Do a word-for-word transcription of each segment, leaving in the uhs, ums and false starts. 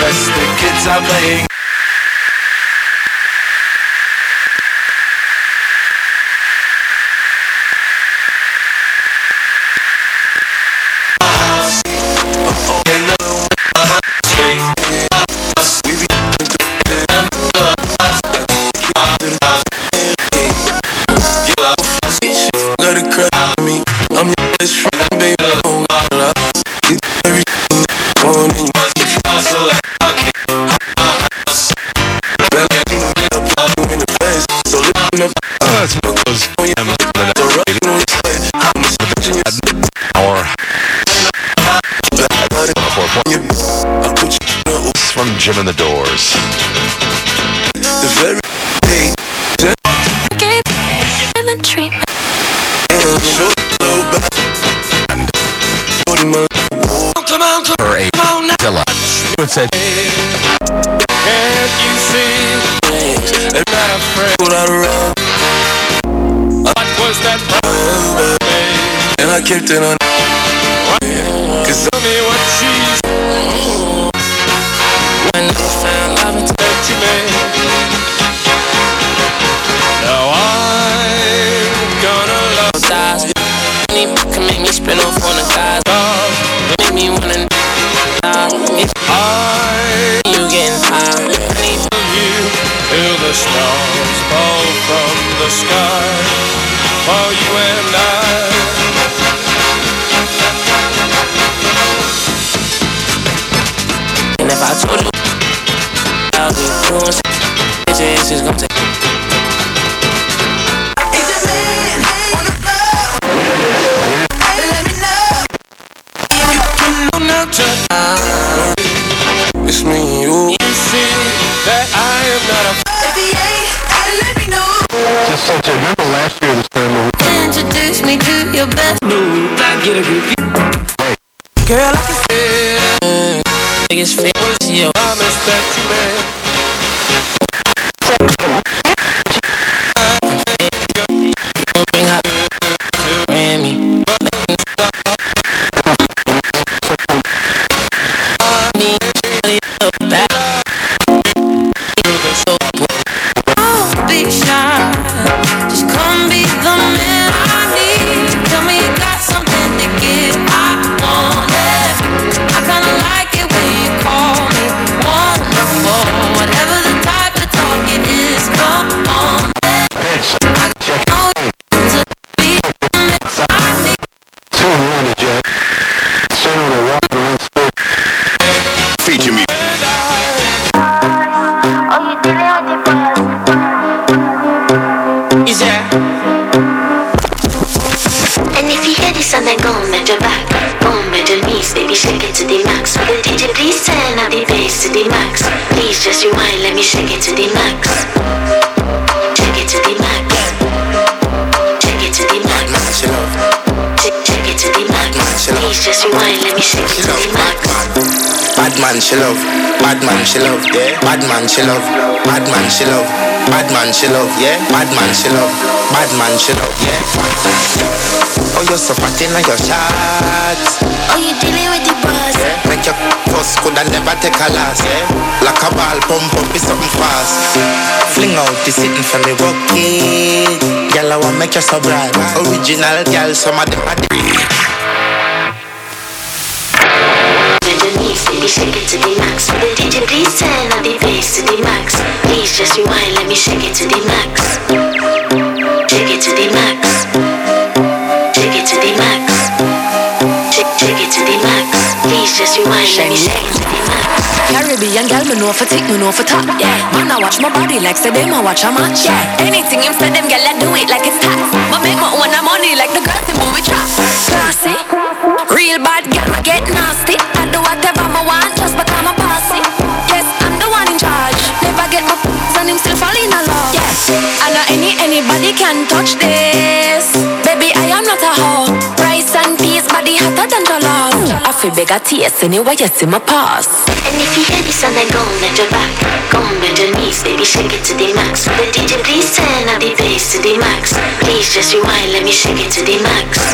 rest, the kids are playing. From Jim and the Doors. The very day and the treatment. Come on, come For a on now. deluxe. It said, Can't you see? They're not afraid. What was that problem? And I kept it on. Cause tell me what she's. When I found love that you made. Now I'm gonna love size. Can make me spin off on the guys. Make me wanna if I you getting tired. I need you till the stars fall from the sky for you and I. And if I told you I'll be doing shit, it's gonna take. It's me and you. You see that I am not a let me know. just so to remember last year this time. Introduce me to your best move. I get a grip. Girl, I can feel biggest fan was your promise that you made. Bring up Grammy. Be shy. Just come be the man I need. Tell me you got something to give. I want it. I kinda like it when you call me wonderful. Whatever the type of talk it is, come on. I know to be the man I need. Two one Jack. Center of the rock and roll. Feature me. And if you hear this and then go and bend your back, go and bend your knees, baby, shake it to the max. Will the D J please turn up the bass to the max? Please just rewind, let me shake it to the max. Shake it to the max. Shake it to the max. Shake, shake it to the max. Please just rewind, let me shake it to the max. Bad man she love, bad man she love, yeah. Bad man she love, bad man she love, bad man she love, yeah. Bad man she love, bad man she love, yeah. Oh, you're so fat in your shots. Oh, you dealing with the boss? Yeah. Make your puss could I never take a loss, yeah. Like a ball, pump up is something fast. Fling out the sitting for me rocket. Girl, I want make you so bright. Original girl, some of them are the Baby, shake it to the max. Will the D J please turn up the bass to the max? Please just rewind, let me shake it to the max. Shake it to the max. Shake it to the max. Shake, shake it to the max. Please just rewind, let me shake it to the max. Caribbean girl, me know for tick, me know for top. Yeah, man, I watch my body like say them, I watch a match. Yeah, anything him say them, girl, I do it like it's tax. But make my own money like the girls in movie trap. Classy, real bad girl, I get nasty. I do whatever I want just because I'm a bossy. Yes, I'm the one in charge. Never get my f***s and him still fall in love. Yes, I know any anybody can touch this. Baby, I am not a hoe. Rice and peas, body hotter than the love. I feel big a taste anyway, you see my pass. And if you hear this and then go and bend your back, go and bend your knees, baby, shake it to the max. Will the D J please turn up the bass to the max? Please just rewind, let me shake it to the max.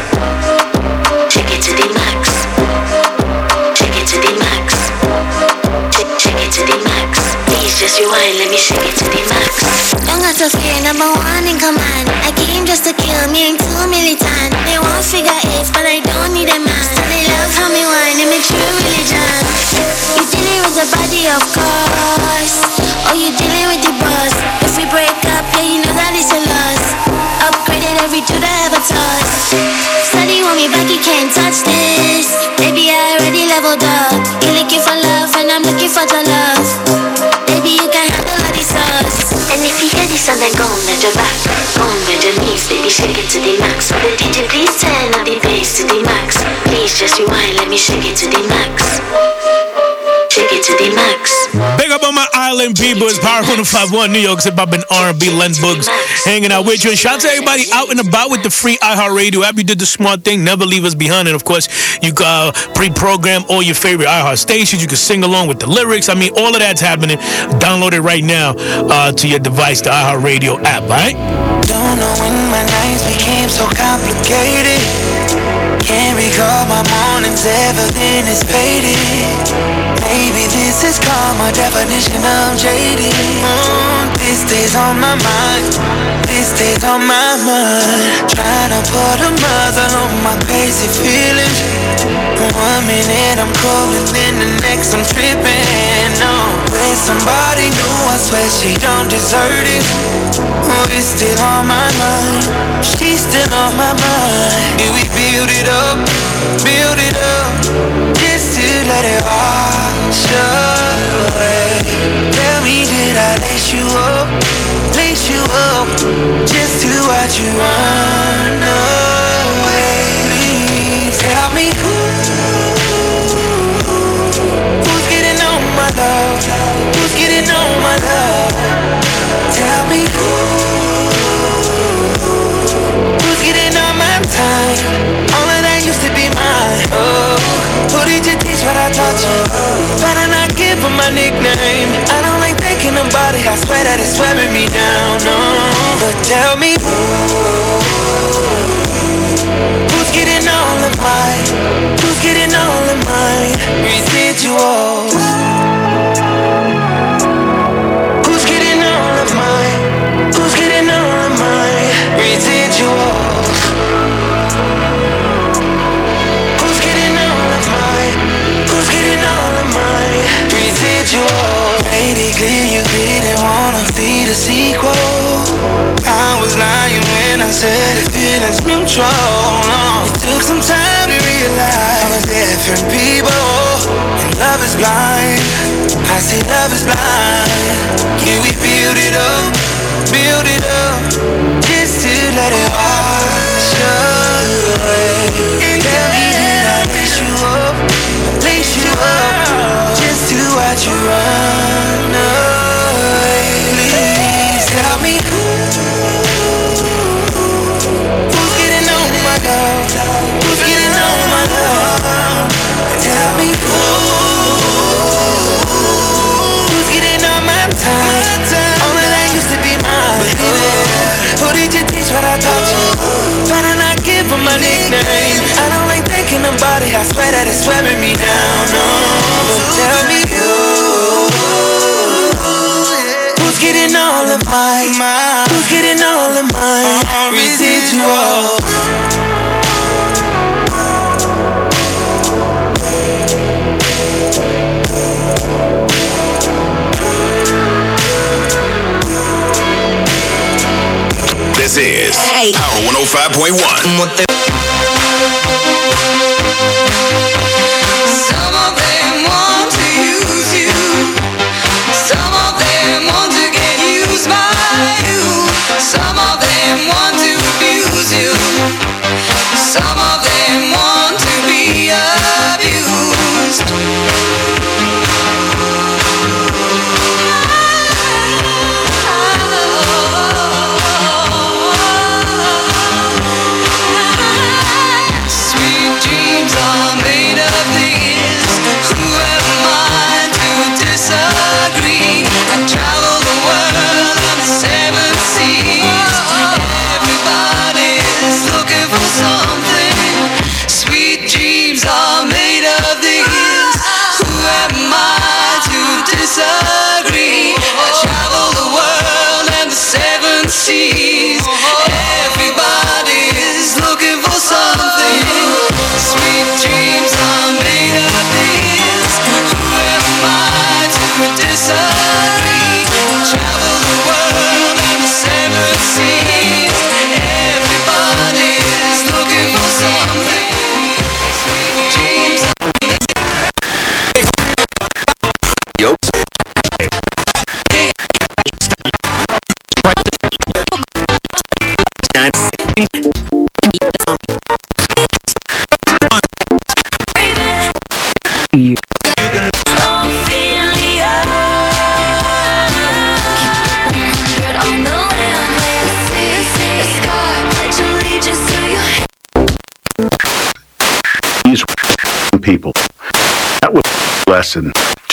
Shake it to the max. Shake it to the max. Shake, shake it rewind, let me shake it to the max. Don't got to fear, number one in command. I came just to kill me, ain't too militant. They won't figure eight, but I don't need a man. So they love how me whine, it makes you religion. You dealing with the body, of course. Oh, you dealing with the boss. If we break up, yeah, you know that it's a loss. Upgraded every two that I ever touched. Study want me back, you can't touch this. Baby, I already leveled up. You're looking for love, and I'm looking for the love. Baby, you can handle all these sauce. And if you hear this, then go on, bend your back. Go on, bend your knees, baby, shake it to the max. Will the D J please turn up the bass to the max? Please just rewind, let me shake it to the max. Shake it to the max. Big up on my island people. It's Power one oh five point one New York's hip hop and R and B. Len Boogs hanging out with you. And shout out to everybody out and about with the free iHeartRadio app. You did the smart thing. Never leave us behind. And of course, you can uh, pre-program all your favorite iHeart stations. You can sing along with the lyrics. I mean, all of that's happening. Download it right now uh, to your device, the iHeartRadio app, all right? Don't know when my nights became so complicated. Can't recall my mornings, everything is faded. Maybe this is karma, definition of jaded. Mm, this day's on my mind, this day's on my mind. Trying to put a muzzle on my crazy feelings. One minute I'm cool and then the next I'm tripping. No, with somebody new, I swear she don't deserve it. Oh, it's still on my mind, she's still on my mind. Yeah, we build it up, build it up, just to let it wash away. Tell me, did I lace you up, lace you up, just to watch you run away? Please tell me who, who's getting on my love, who's getting on my love? Tell me who, who's getting on my time? All of that used to be mine. Oh, who did you teach what I taught you? Better not give her my nickname. I don't like thinking about it, I swear that it's wearing me down. No, but tell me who, who's getting all of mine? Who's getting all of mine? Residuals. Who's getting all of mine? Who's getting all of mine? Residuals. Who's getting all of mine? Who's getting all of mine? Residuals. Made it clear you didn't wanna see the sequel. I was lying when I said the feeling's mutual. No, it took some time to realize we're different people, and love is blind. I say love is blind. Yeah, we build it up, build it up, just to let it wash away. Tell me, did I lace you up, lace you up, just to watch you run away? Please tell me who, who's getting on my love, who's getting on my love? Tell me who, who's getting on my time? All of that used to be mine. Who did you teach what I taught you? Better not give her my nickname. I don't like thinking about it, I swear that it's wearing me down. No, but tell me who, who's getting all of mine? Who's getting all of mine? Residual. This is hey. Power one oh five point one. Some of them want to use you. Some of them want to get used by you. Some of them want to abuse you. Some of them want to be abused. These people. That was a lesson.